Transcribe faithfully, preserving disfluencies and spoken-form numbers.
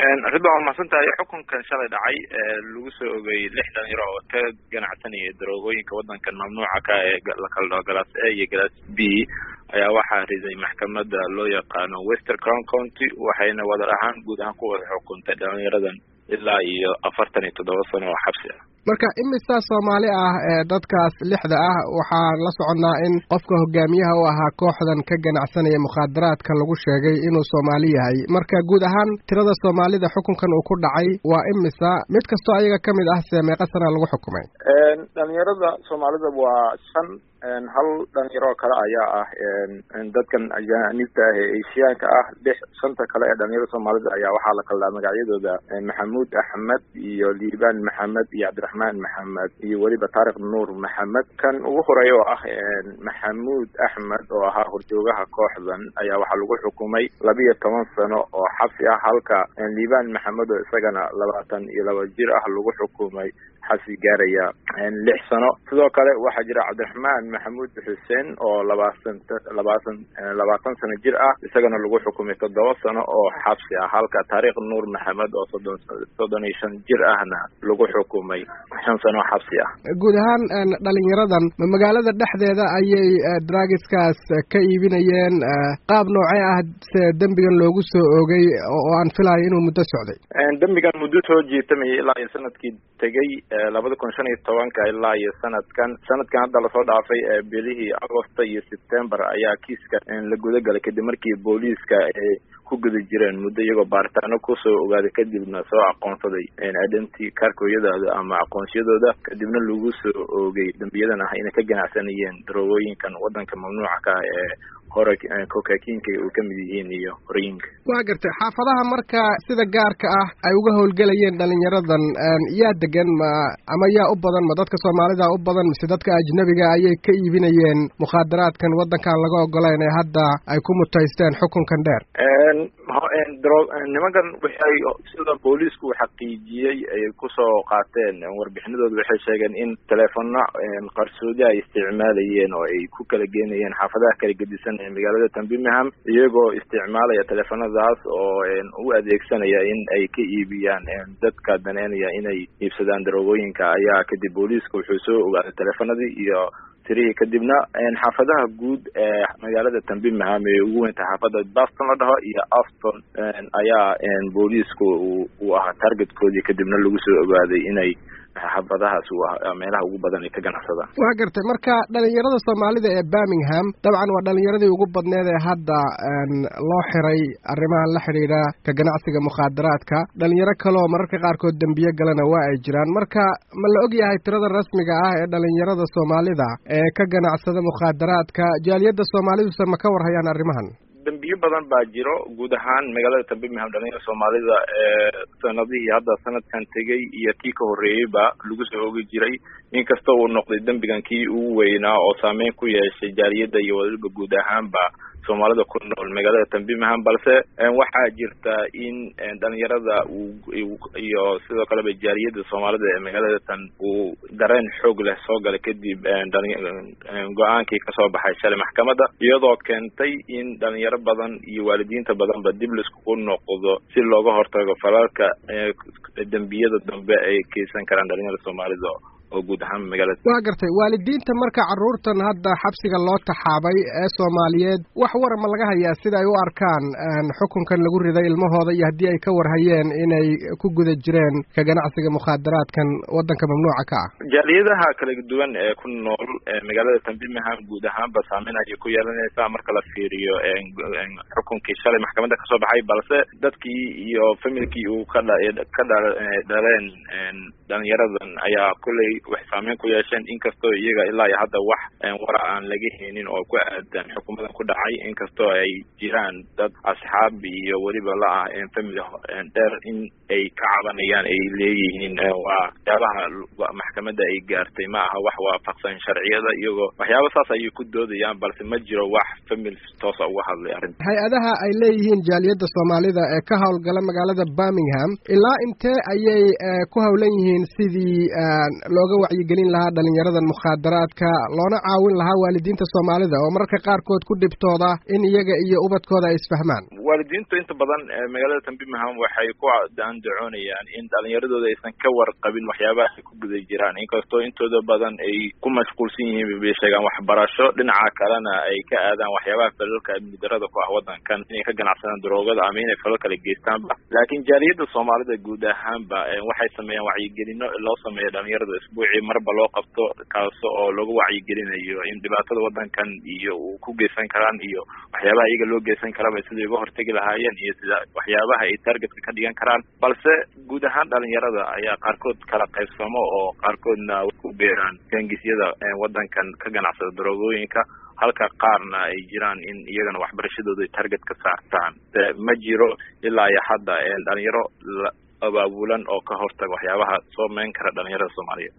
ridwan waa mahadsantahay. xukunkan shalay dhacay lagu soo ogay lix dhalinyaro oo ka ganacsanaya daroogooyinka wadankan mamnuuca ka ee la kala dhaho galaas A iyo galaas B ayaa waxaa riday maxkamadda loo yaqaano Western Crown County, waxayna wadar ahaan guud ahaan ku wada xukuntay dhalinyaradan ilaa iyo afartan iyo toddoba sano oo xabsi ah. marka imisa Soomaali ah ee dadkaas lixda ah waxaa la soconaa in qofka hogaamiyaha u ahaa kooxdan ka ganacsanaya mukhaadaraadka lagu sheegay inuu Soomaali yahay. marka guud ahaan tirada Soomaalida xukunkan uu ku dhacay waa imisa, mid kastoo ayaga kamid ah meeqa sana lagu xukumay? een dhalinyarada Soomaalida waa shan hal dhalinyaro kale ayaa ah een dadkan ajaanibta ah ee Asiaanka ah. lix shanta kale ee dhalinyarada Soomaalida ayaa waxaa la kala magacyadooda Maxamuud Axmed iyo Liibaan Maxamed iyo Cabdiraxmaan Maxamed iyo waliba Taariq Nuur Maxamed. kan ugu horeeyo ah Maxamuud Axmed oo ahaa horjoogaha kooxdan ayaa waxaa lagu xukumay laba iyo toban sano oo xabsi ah, halka Liibaan Maxamed oo isagana labaatan iyo laba jir ah lagu xukumay xabsi gaaraya lix sano. sidoo kale waxaa jira Cabdiraxmaan Maxamuud Xuseen oo labaatan labaatan labaatan sano jir ah, isagana lagu xukumay toddoba sano oo xabsi ah, halka Taariq Nuur Maxamed oo soddon soddon iyo shan jir ahna lagu xukumay shan sano xabsi ah. guud ahaan dhalinyaradan magaalada dhexdeeda ayay drugskaas ka iibinayeen, qaab noocee ah dambigan loogu soo oogay oo aan filayo inuu muddo socday? dambigan muddo soo jiitamay ilaa iyo sanadkii tegay labada kun shan iyo tobanka ilaa iyo sanadkan sanadkan hadda lasoo dhaafay bilihii Agosto iyo September ayaa kiiska la gudagalay kadib markii booliiska ay ku guda jireen muddo iyagoo baaritaano kusoo ogaaday kadibna soo aqoonsaday identity kaarkooyadooda ama aqoonsiyadooda, kadibna lagu soo oogay dambiyadan ah inay ka ganacsanayeen daroogooyinkan wadanka mamnuuca ka ah ee hore kokakiinka uu ka mid yihiin iyo horooyinka. waa gartay xaafadaha marka sida gaarka ah ay uga howlgelayeen dhalinyaradan yaa degan ma ama yaa u badan, ma dadka Soomaalida u badan mise dadka ajnabiga ayay ka iibinayeen mukhaadaraadkan wadankan laga ogolayn ee hadda ay ku mutaysteen xukunkan dheer? een nimankan waxay sida booliisku xaqiijiyay ay ku soo qaateen warbixinadooda waxay sheegeen in telefoonno qarsoodi ay isticmaalayeen oo ay ku kala geenayeen xaafadaha kala gedisan ee magaalada Birmingham, iyagoo isticmaalaya telefoonadaas oo u adeegsanaya in ay ka iibiyaan dadka daneynaya inay iibsadaan daroogooyinka. ayaa kadib booliisku wuxuu soo ogaaday telefoonadii iyo tiri kadibna xaafadaha guud ee magaalada Birmingham ee ugu weyn xaafada Boston la dhaho iyo Afton ayaa booliisku uu ahaa targetkoodii, kadibna lagu soo ogaaday inay xaafadahaas waa meelaha ugu badan ee ka ganacsadaan. waa gartay marka dhalinyarada Soomaalida ee Birmingham dabcan waa dhalinyaradii ugu badneed ee hadda loo xiray arrimaha la xiriira ka ganacsiga mukhaadaraadka. dhalinyaro kale oo mararka qaarkood dambiye galana waa ay jiraan. marka ma la og yahay tirada rasmiga ah ee dhalinyarada Soomaalida ee ka ganacsada mukhaadaraadka? jaaliyadda Soomaalidu ma ka warhayaan arrimahan? dambiyo badan baa jiro guud ahaan magaalada Birmingham. dhalinyarada Soomaalida ee sanadihii hadda sanadkan tegay iyo kii ka horeeyayba lagu soo oogi jiray, inkastoo uu noqday dambigan kii ugu weynaa oo saameyn ku yeeshay jaaliyadda iyo waliba guud ahaanba Soomaalida ku nool magaalada Birmingham. balse waxaa jirta in dhalinyarada iyo sidoo kale jaaliyadda Soomaalida ee magaalada tan uu dareen xoog leh soo galay kadib go'aankii ka soo baxay shalay maxkamadda, iyadoo keentay in dhalinyaro badan iyo waalidiinta badanba dib laiskugu noqdo si looga hortago falalka dambiyada dambe ay keysan karaan dhalinyarada Soomaalida oo guud ahaan magaalada. waa gartay waalidiinta marka carruurtan hadda xabsiga loo taxaabay ee Soomaaliyeed wax war ma laga hayaa sida ay u arkaan xukunkan lagu riday ilmahooda iyo haddii ay ka warhayeen inay ku guda jireen ka ganacsiga mukhaadaraadkan wadanka mamnuuca ka ah? jaaliyadaha kala duwan ee ku nool magaalada Birmingham guud ahaanba saameyn ayay ku yeelanaysaa marka la fiiriyo xukunkii shalay maxkamadda ka soo baxay, balse dadkii iyo familkii uu ka ka dhaleen dhalinyaradan ayaa kulay wax saameyn ku yeesheen, inkastoo iyaga ilaa iyo hadda wax wara aan laga heenin oo ku aadan xukuumadan ku dhacay, inkastoo ay jiraan dad asxaab iyo weliba la ah family dheer in ay ka cabanayaan ay leeyihiin waa waxyaabaha maxkamadda ay gaartay ma aha wax waafaqsan sharciyada, iyagoo waxyaaba saas ayay ku doodayaan, balse ma jiro wax family toosa uga hadlay arrinta. hay-adaha ay leeyihiin jaaliyadda Soomaalida ee ka howlgala magaalada Birmingham ilaa intee ayay ku howlan yihiin sidii looga looga wacyigelin lahaa dhalinyaradan mukhaadaraadka loona caawin lahaa waalidiinta soomaalida oo mararka qaarkood ku dhibtooda in iyaga iyo ubadkooda ay isfahmaan? waalidiintu inta badan magaalada Birmingham waxay ku andacoonayaan in dhalinyaradooda aysan ka warqabin waxyaabaha ay ku guda jiraan, inkastoo intooda badan ay ku mashquulsan yihiin bay sheegaan waxbarasho, dhinaca kalena ay ka aadaan waxyaabaha falalka amni darrada ku ah wadankan, inay ka ganacsadaan daroogada ama inay falal kala geystaanba. laakiin jaaliyadda soomaalida guud ahaanba waxay sameeyaan wacyigelino loo sameeyo dhalinyarada isbuucii marba loo qabto, kaas oo lagu wacyigelinayo in dhibaatada wadankan iyo uu ku geysan karaan iyo waxyaabaha iyaga loo geysan karaba sidii uga hortagi lahaayeen iyo sida waxyaabaha ay targetka ka dhigan karaan. balse guud ahaan dhalinyarada ayaa qaarkood kala qaybsamo oo qaarkoodna ku beeraan gangisyada wadankan ka ganacsada daroogooyinka, halka qaarna ay jiraan in iyagana waxbarashadooda target ka saartaan. ma jiro ilaa iyo hadda dhalinyaro abaabulan oo ka hortaga waxyaabaha soo meyn kara dhalinyarada Soomaaliyeed.